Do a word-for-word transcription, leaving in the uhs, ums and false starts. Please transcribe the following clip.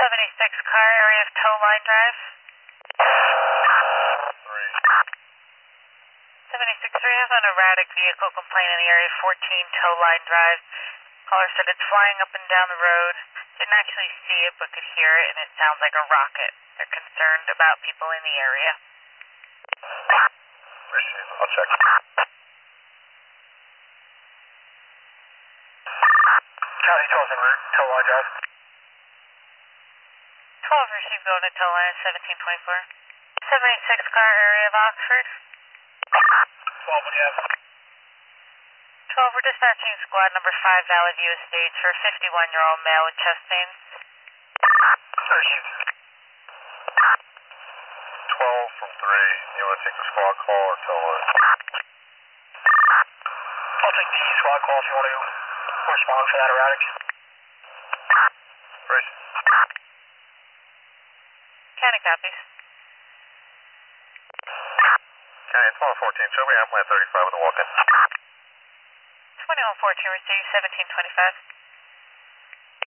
seventy-six car, area of Tow Line Drive. Three. seventy-six three, I have an erratic vehicle complaint in the area fourteen Tow Line Drive. Caller said it's flying up and down the road. Didn't actually see it, but could hear it, and it sounds like a rocket. They're concerned about people in the area. Receive. I'll check. Charlie twelve en route, Tow Line Drive. twelve received going to Tow Line seventeen twenty-four. seventy-six car, area of Oxford. twelve, what do you have? twelve, we're dispatching squad number five, Valley View Estates for a fifty-one-year-old male with chest pains. Received. twelve from three. You want to take the squad call or tell us? I'll take the squad call if you want to respond for that erratic. Race. County copies. County, it's one fourteen. Show me airplane thirty-five with a walk-in. twenty-one fourteen received seventeen twenty-five.